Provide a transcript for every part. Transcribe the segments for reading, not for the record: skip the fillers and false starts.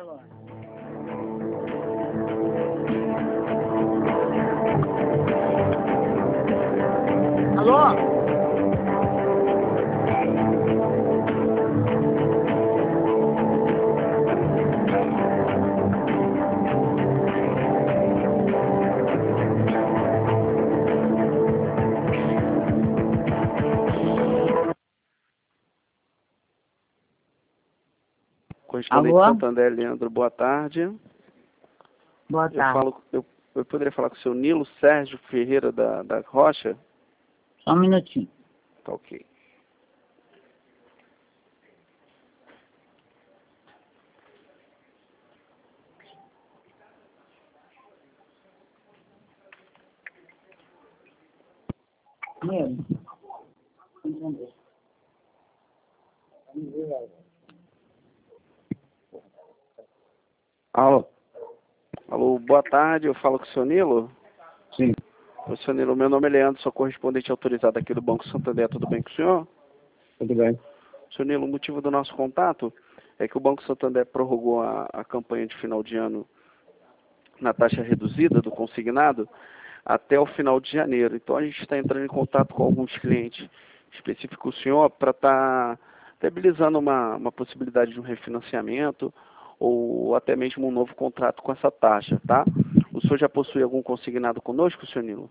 Alô? Alô? Correspondente Alô? Santander, Leandro, boa tarde. Boa tarde. Eu poderia falar com o seu Nilo Sérgio Ferreira da Rocha? Só um minutinho. Tá ok. Meu. Alô? Alô, boa tarde, eu falo com o seu Nilo? Sim, O seu Nilo, meu nome é Leandro, sou correspondente autorizado aqui do Banco Santander, tudo bem com o senhor? tudo bem. Seu Nilo, o motivo do nosso contato é que o Banco Santander prorrogou a campanha de final de ano na taxa reduzida do consignado até o final de janeiro. Então a gente está entrando em contato com alguns clientes específicos, o senhor, para estar viabilizando uma possibilidade de um refinanciamento ou até mesmo um novo contrato com essa taxa, tá? O senhor já possui algum consignado conosco, senhor Nilo?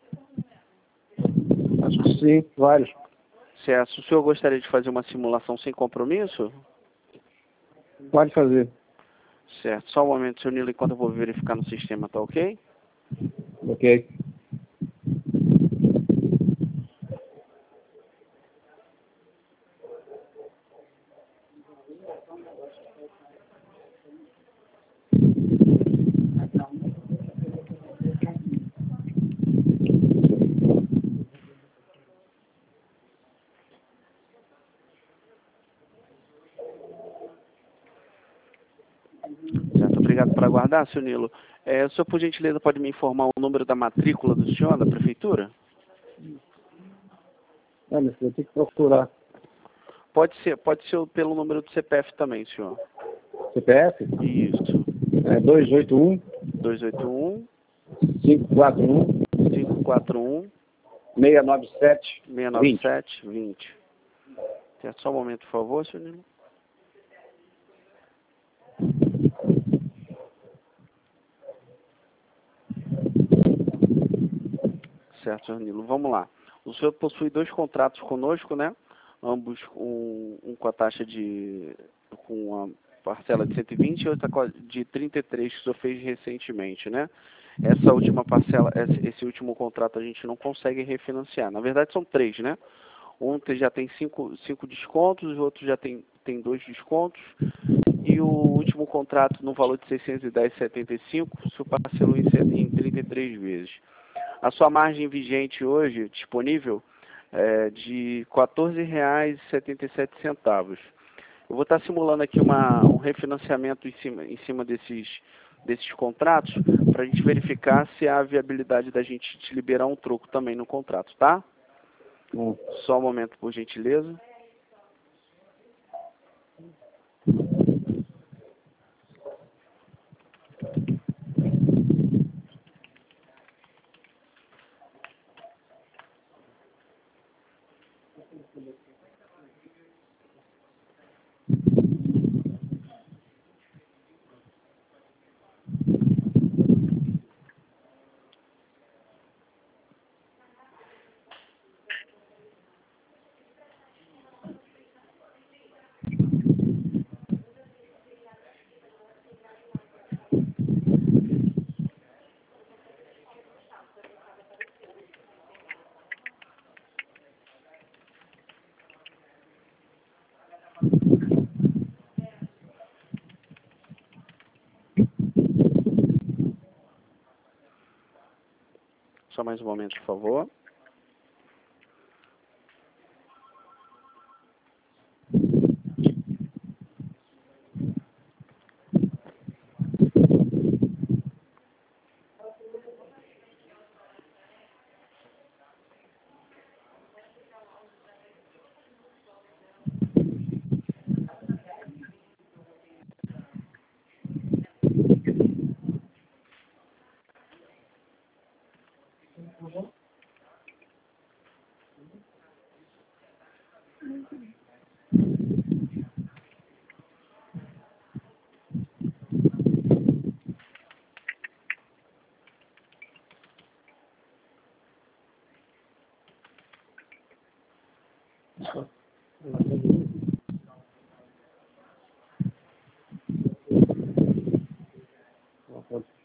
Acho que sim, vários. Certo. O senhor gostaria de fazer uma simulação sem compromisso? Pode fazer. Certo. Só um momento, senhor Nilo, enquanto eu vou verificar no sistema, tá ok? Ok. Certo. Obrigado por aguardar, senhor Nilo. O senhor, por gentileza, pode me informar o número da matrícula do senhor, da prefeitura? Olha, você tem que procurar. Pode ser pelo número do CPF também, senhor. CPF? Isso. É 281 281 541 541 697 20. 697 20. Certo. Só um momento, por favor, senhor Nilo. Certo, senhor Nilo. Vamos lá. O senhor possui 2 contratos conosco, né? Ambos um com a taxa com a parcela de 120 e outra de 33 que o senhor fez recentemente, né? Essa última parcela, esse último contrato a gente não consegue refinanciar. Na verdade são 3, né? Um já tem 5 descontos, o outro já tem 2 descontos. E o último contrato no valor de 610,75, o senhor parcelou em 33 vezes. A sua margem vigente hoje, disponível, é de R$ 14,77. Eu vou estar simulando aqui um refinanciamento em cima desses contratos, para a gente verificar se há a viabilidade da gente te liberar um troco também no contrato, tá? Só um momento, por gentileza. Só mais um momento, por favor.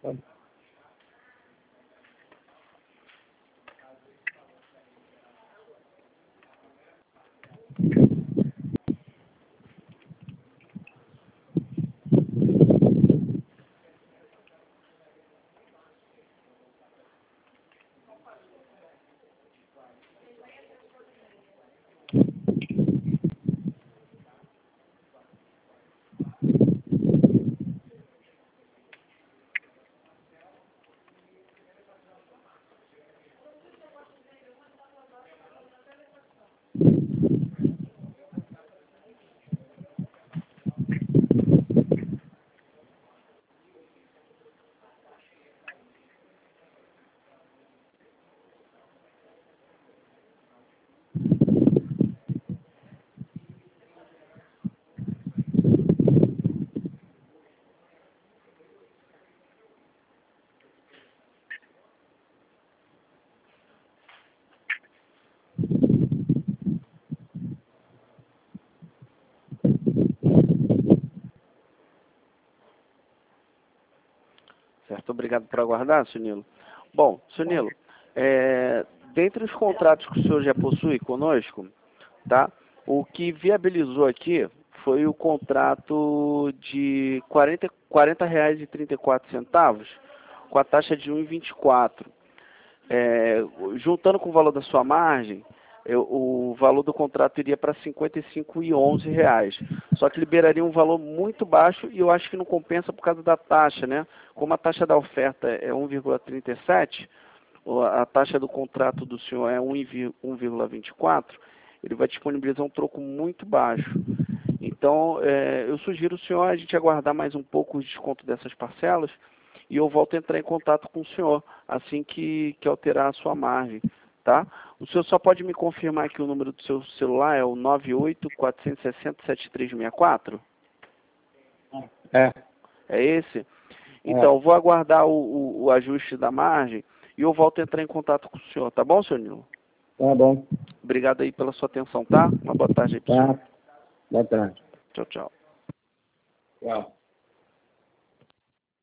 Certo, obrigado por aguardar, senhor Nilo. Bom, senhor Nilo, dentre os contratos que o senhor já possui conosco, tá? O que viabilizou aqui foi o contrato de R$ 40,34, com a taxa de 1,24. Juntando com o valor da sua margem, o valor do contrato iria para R$ 55,11. Só que liberaria um valor muito baixo e eu acho que não compensa por causa da taxa, né? Como a taxa da oferta é 1,37, a taxa do contrato do senhor é 1,24, ele vai disponibilizar um troco muito baixo. Então, eu sugiro o senhor a gente aguardar mais um pouco o desconto dessas parcelas e eu volto a entrar em contato com o senhor assim que alterar a sua margem, tá? O senhor só pode me confirmar que o número do seu celular é o 98-460-7364? É. É esse? Então, eu vou aguardar o ajuste da margem e eu volto a entrar em contato com o senhor, tá bom, senhor Nilo? Tá bom. Obrigado aí pela sua atenção, tá? Uma boa tarde aí pro senhor. Tá. Boa tarde. Tchau, tchau. Tchau.